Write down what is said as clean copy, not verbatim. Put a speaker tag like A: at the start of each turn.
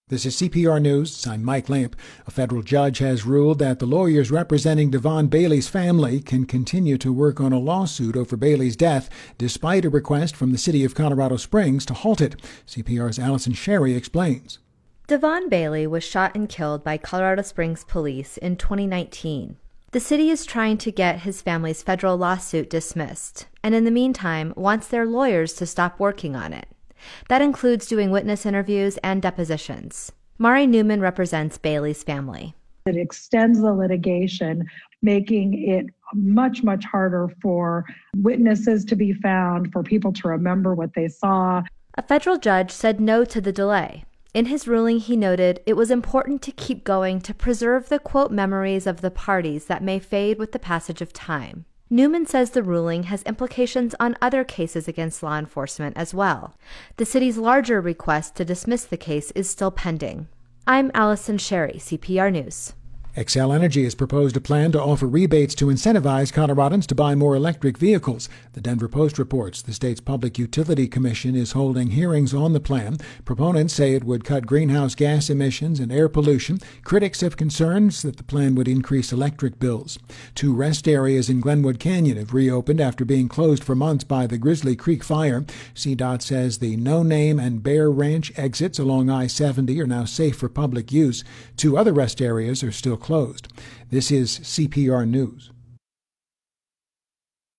A: This is CPR News. I'm Mike Lamp. A federal judge has ruled that the lawyers representing Devon Bailey's family can continue to work on a lawsuit over Bailey's death, despite a request from the city of Colorado Springs to halt it. CPR's Allison Sherry explains.
B: Devon Bailey was shot and killed by Colorado Springs police in 2019. The city is trying to get his family's federal lawsuit dismissed, and in the meantime wants their lawyers to stop working on it. That includes doing witness interviews and depositions. Mari Newman represents Bailey's family.
C: It extends the litigation, making it much, much harder for witnesses to be found, for people to remember what they saw.
B: A federal judge said no to the delay. In his ruling, he noted it was important to keep going to preserve the, quote, memories of the parties that may fade with the passage of time. Newman says the ruling has implications on other cases against law enforcement as well. The city's larger request to dismiss the case is still pending. I'm Allison Sherry, CPR News.
A: Xcel Energy has proposed a plan to offer rebates to incentivize Coloradans to buy more electric vehicles. The Denver Post reports the state's Public Utility Commission is holding hearings on the plan. Proponents say it would cut greenhouse gas emissions and air pollution. Critics have concerns that the plan would increase electric bills. 2 rest areas in Glenwood Canyon have reopened after being closed for months by the Grizzly Creek fire. CDOT says the No Name and Bear Ranch exits along I-70 are now safe for public use. 2 other rest areas are still closed. This is CPR News.